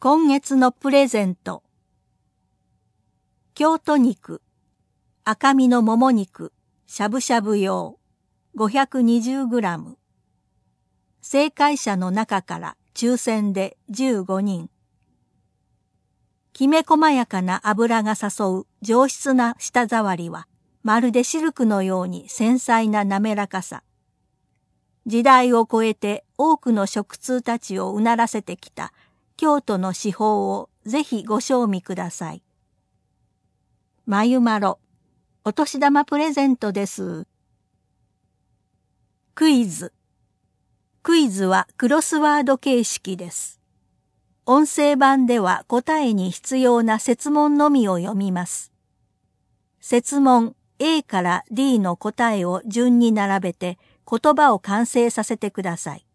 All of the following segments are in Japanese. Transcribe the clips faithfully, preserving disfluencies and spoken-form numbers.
今月のプレゼント。京都肉、赤身のもも肉、しゃぶしゃぶ用、ごひゃくにじゅうグラム。正解者の中から抽選でじゅうごにん。きめ細やかな油が誘う上質な舌触りは、まるでシルクのように繊細な滑らかさ。時代を超えて多くの食通たちをうならせてきた京都の至宝をぜひご賞味ください。まゆまろ、お年玉プレゼントです。クイズ。クイズはクロスワード形式です。音声版では答えに必要な設問のみを読みます。設問 A から D の答えを順に並べて言葉を完成させてください。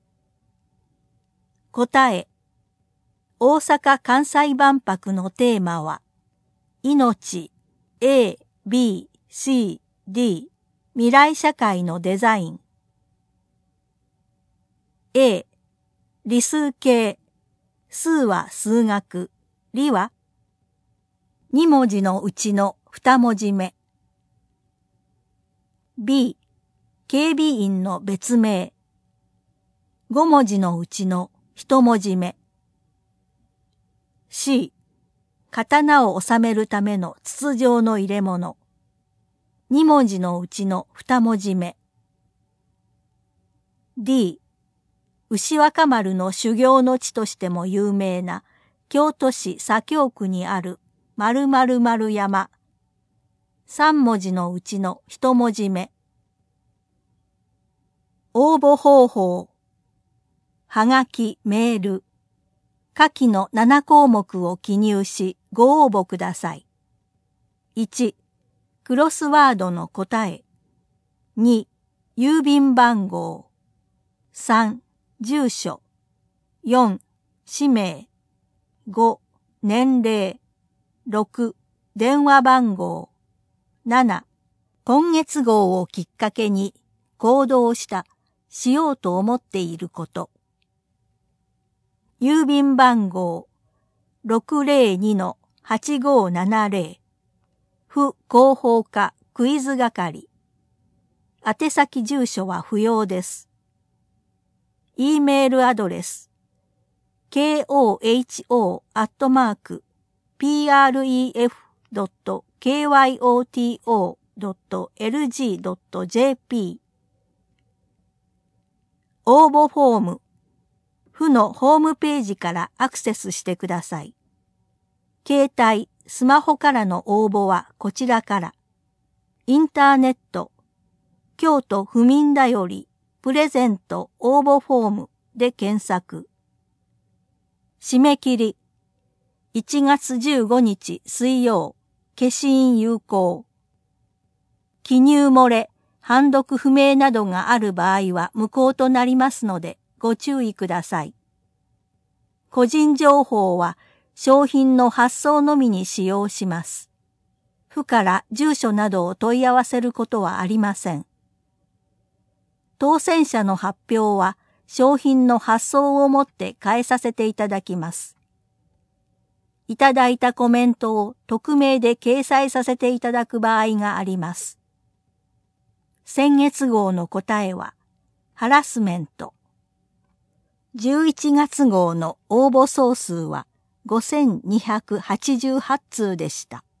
答え。大阪・関西万博のテーマは、命、A、B、C、D、未来社会のデザイン。A、理数系、数は数学、理はに文字のうちのに文字目。B、警備員の別名、ご文字のうちのいち文字目。C、刀を収めるための筒状の入れ物。に文字のうちのに文字目。D、牛若丸の修行の地としても有名な京都市左京区にある〇〇〇山。さん文字のうちのいち文字目。応募方法。はがき、メール。下記のなな項目を記入しご応募ください。いち、クロスワードの答え。に、郵便番号。さん、住所。よん、氏名。ご、年齢。ろく、電話番号。なな、今月号をきっかけに行動した、しようと思っていること。郵便番号 ろくぜろにのはちごななぜろ 府広報課クイズ係。宛先住所は不要です。E メールアドレス ケーオーエイチオー アットマーク ピーアールイーエフ ドット ケーワイオーティーオー ドット エルジー ドット ジェーピー。応募フォーム府のホームページからアクセスしてください。携帯、スマホからの応募はこちらから。インターネット、京都府民だよりプレゼント応募フォームで検索。締め切り、いちがつじゅうごにち水曜、消印有効。記入漏れ、判読不明などがある場合は無効となりますので、ご注意ください。個人情報は商品の発送のみに使用します。府から住所などを問い合わせることはありません。当選者の発表は商品の発送をもって返させていただきます。いただいたコメントを匿名で掲載させていただく場合があります。先月号の答えはハラスメント。じゅういちがつ号の応募総数はごせんにひゃくはちじゅうはち通でした。